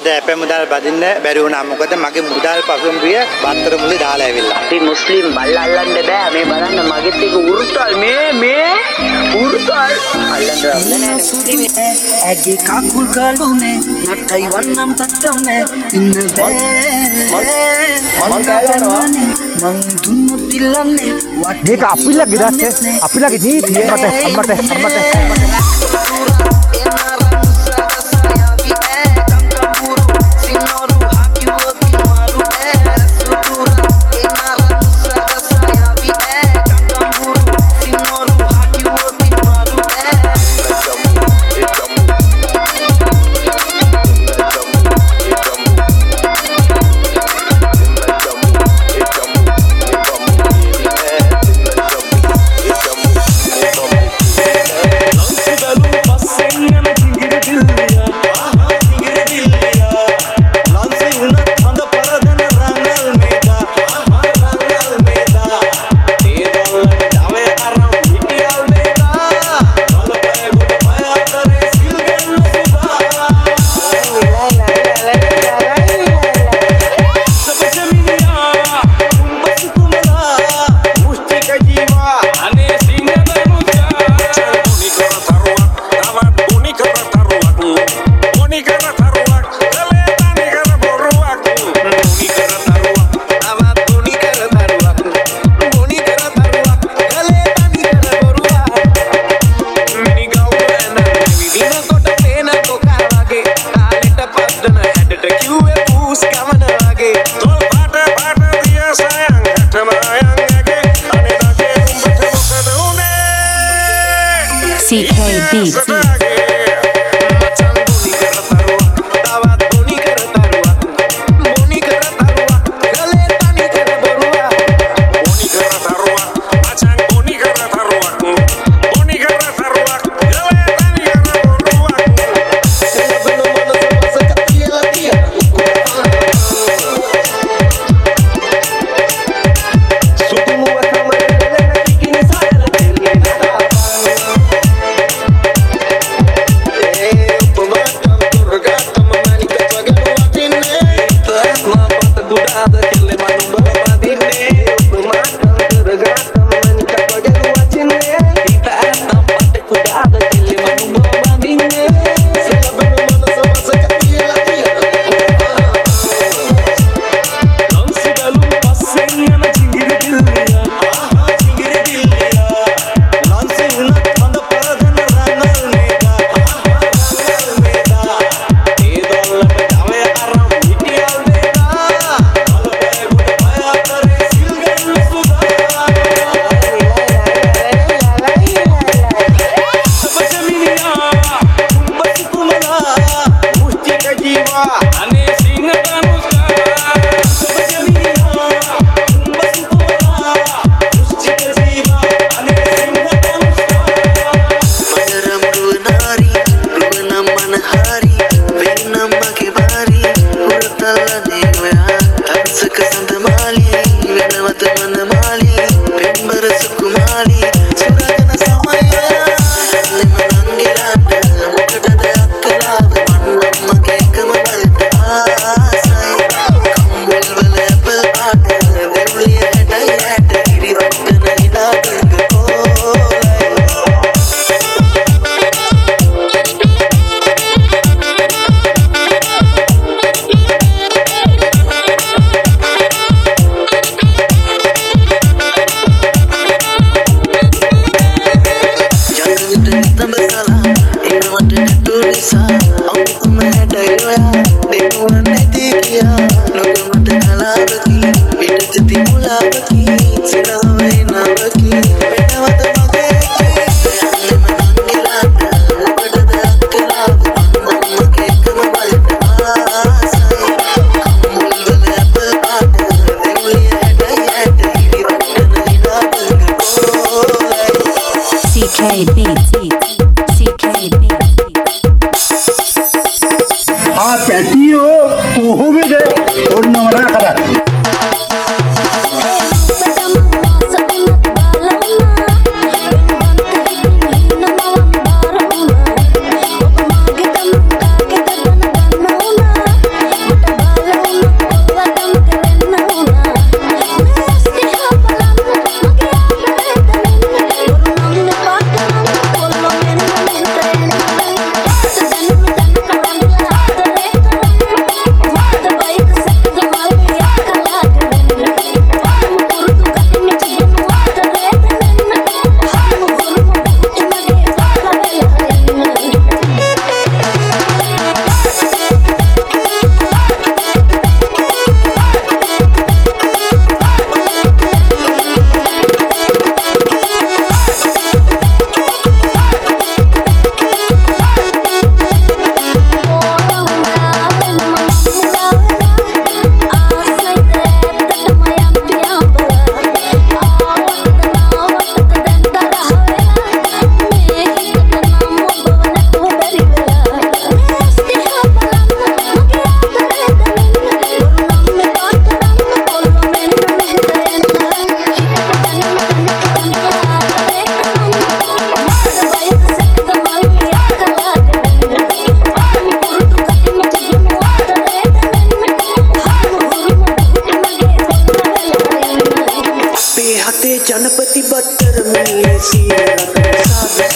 අද අපේ මුදල් බදින්න බැරි වුණා. මොකද මගේ මුදල් පසුම්බිය බත්තර මුලේ දාලා ඇවිල්ලා. අපි මුස්ලිම් බල්ලා අල්ලන්න බෑ. මේ බලන්න මගෙත් එක උරුතල් මේ උරුතල් අල්ලන්න බෑ. ඇගේ කකුල් ගලුනේ නටයි වන්නම් තත්තනේ ඉන්න බෑ. මං ගලනවා මං දුන්නු තිල්ලන්නේ මේක අපිලගේ දැස්සේ අපිලගේ නීතිය අම්මට CK Beats.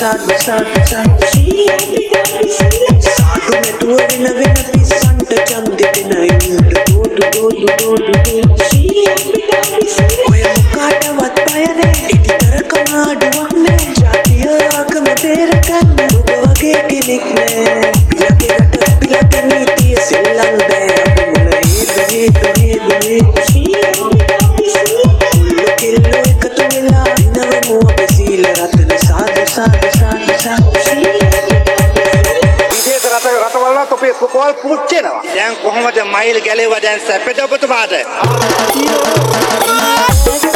සාදු මේ තුව වෙන පිස්සන්ට ඡන්දෙ දෙනයින්ට දෝදු ඔය මොකාටවත් බයනේ ඉතිතර කමාඩුවක් නෑ ජාතිය ආගම බේරගන්න ඔබ වගේ කෙනෙක් නෑ පිලට නීතිය සෙල්ලම් බෑ අපුල හේතු කිල්ලෝ එකතු වෙලා ඉනවමු අප සීල රතන සාදු විදේශ රටවල තොපේ කොල් පුච්චෙනවා. දැන් කොහොමද මයිල් ගැලෙව දැන් සැපද ඔබතුමාට?